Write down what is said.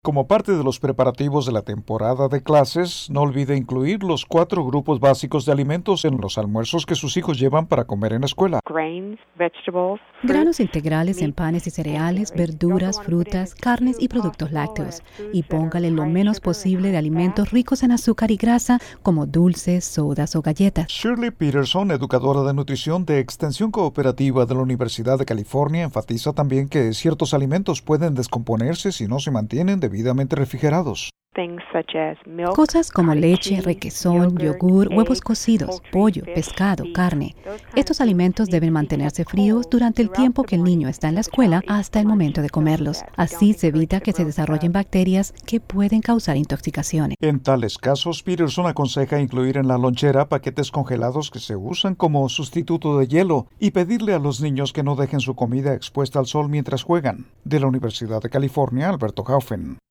Como parte de los preparativos de la temporada de clases, no olvide incluir los 4 grupos básicos de alimentos en los almuerzos que sus hijos llevan para comer en la escuela. Granos integrales en panes y cereales, verduras, frutas, carnes y productos lácteos. Y póngale lo menos posible de alimentos ricos en azúcar y grasa, como dulces, sodas o galletas. Shirley Peterson, educadora de nutrición de Extensión Cooperativa de la Universidad de California, enfatiza también que ciertos alimentos pueden descomponerse si no se mantienen debidamente refrigerados. Cosas como leche, requesón, yogur, huevos cocidos, pollo, pescado, carne. Estos alimentos deben mantenerse fríos durante el tiempo que el niño está en la escuela hasta el momento de comerlos. Así se evita que se desarrollen bacterias que pueden causar intoxicaciones. En tales casos, Peterson aconseja incluir en la lonchera paquetes congelados que se usan como sustituto de hielo y pedirle a los niños que no dejen su comida expuesta al sol mientras juegan. De la Universidad de California, Alberto Haufen.